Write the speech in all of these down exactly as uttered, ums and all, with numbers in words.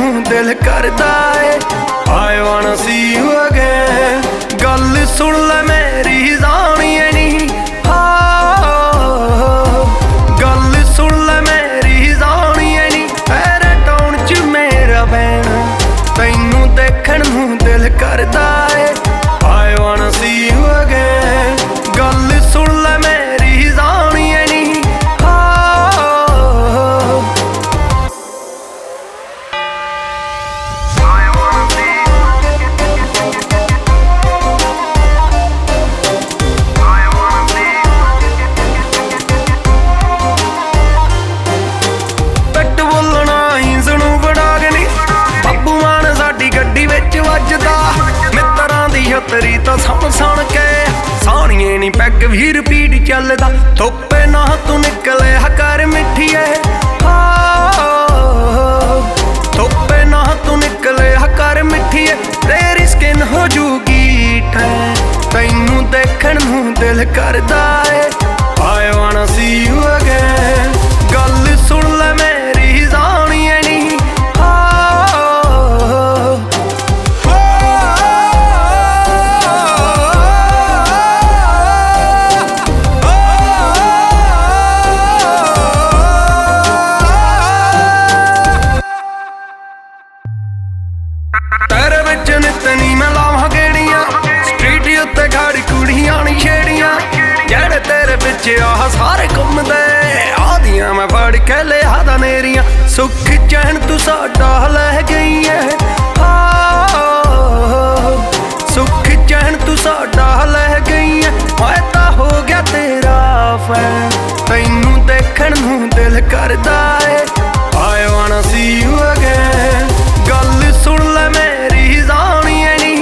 ਨੂੰ ਦਿਲ ਕਰਦਾ ਏ I wanna see you again। ਗੱਲ ਸੁਣ ਲੈ ਮੇਰੀ ਜਾਣੀਏ ਨੀ ਗੱਲ ਸੁਣ ਲੈ ਮੇਰੀ ਜਾਣੀਏ ਨੀ ਤੇਰੇ ਟਾਉਣ ਚ ਮੇਰਾ ਬਹਿਣਾ ਤੈਨੂੰ ਦੇਖਣ ਨੂੰ ਦਿਲ ਕਰਦਾ ਏ I wanna see you again। ਗੱਲ ਸੁਣ ਲੈ ਮੇਰੀ ਜਾਣੀਏ ਨੀ ਮਿੱਤਰਾਂ ਦੀ ਛਤਰੀ ਤਾਂ ਸੁਣ ਸੁਣ ਕੇ ਸਾਣੀਏ ਨੀ ਪੈਗ ਵੀ ਰਿਪੀਟ ਚੱਲਦਾ ਧੁੱਪੇ ਨਾ ਤੂੰ ਨਿਕਲੇ ਕਰ ਮਿੱਠੀਏ ਧੁੱਪੇ ਨਾ ਤੂੰ ਨਿਕਲੇ ਕਰ ਮਿੱਠੀਏ ਤੇਰੀ ਸਕਿਨ ਹੋ ਜੂਗੀ ਠੈ ਤੈਨੂੰ ਦੇਖਣ ਨੂੰ ਦਿਲ ਕਰਦਾ ਏ I wanna see you again। ਗੱਲ ਸੁਣ ਲੈ ਮੇਰੀ ਜਾਣੀਏ ਨੀ ਤੇਰੇ ਵਿੱਚ ਨਿਤਨੀ ਮੈਂ ਲਾਵਾਂ ਗੇੜੀਆਂ ਸਟਰੀਟ ਉੱਤੇ ਖੜੀ ਕੁੜੀਆਂ ਨੀ ਛੇੜੀਆਂ ਜਿਹੜੇ ਤੇਰੇ ਪਿੱਛੇ ਆਹ ਸਾਰੇ ਘੁੰਮਦੇ ਆਦੀਆਂ ਮੈਂ ਫੜ ਕੇ ਲਿਆ ਦਾ ਨੇਰੀਆਂ ਸੁੱਖ ਚੈਨ ਤੂੰ ਸਾਡਾ ਲੈ ਗਈ ਏ ਸੁੱਖ ਚੈਨ ਤੂੰ ਸਾਡਾ ਲੈ ਗਈ ਏ ਮੈਂ ਤਾਂ ਹੋ ਗਿਆ ਤੇਰਾ ਫੈਨ ਤੈਨੂੰ ਦੇਖਣ ਨੂੰ ਦਿਲ ਕਰਦਾ ਏ I wanna see you again। ਗੱਲ ਸੁਣ ਲੈ ਮੇਰੀ ਜਾਣੀਏ ਨੀ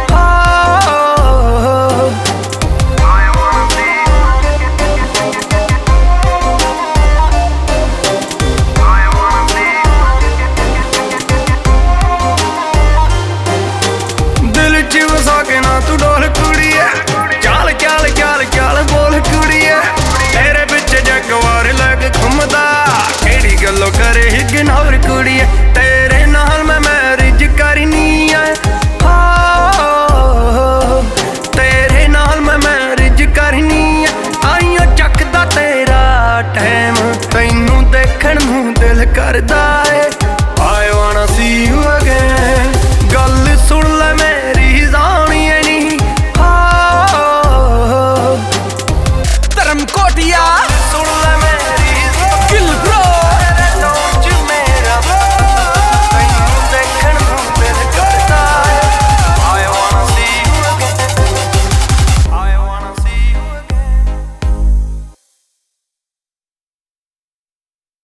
ਦਿਲ ਚ ਵਸਾ ਕੇ ਨਾ ਤੂੰ ਡੋਲ ਕੁੜੀਏ ਚੱਲ ਚੱਲ ਚੱਲ ਚੱਲ ਬੋਲ ਕੁੜੀਏ ਤੇਰੇ ਪਿੱਛੇ ਜਗਵਾਰ ਲੱਗ ਘੁੰਮਦਾ ਕਿਹੜੀ ਗੱਲੋਂ ਕਰੇ ਇਗਨੋਰ ਕੁੜੀਏ ਤੇਰੇ ਨਾਲ ਮੈਂ ਮੈਰਿਜ ਕਰਨੀ ਏ ਤੇਰੇ ਨਾਲ ਮੈਂ ਮੈਰਿਜ ਕਰਨੀ ਏ ਆਈਓ ਚੱਕਦਾ ਤੇਰਾ ਟਾਈਮ ਤੈਨੂੰ ਦੇਖਣ ਨੂੰ ਦਿਲ ਕਰਦਾ ਏ I wanna see you again। ਗੱਲ ਸੁਣ ਲੈ ਮੇਰੀ ਜਾਣੀਏ ਨੀ ਧਰਮ ਕੋਟਿਆ।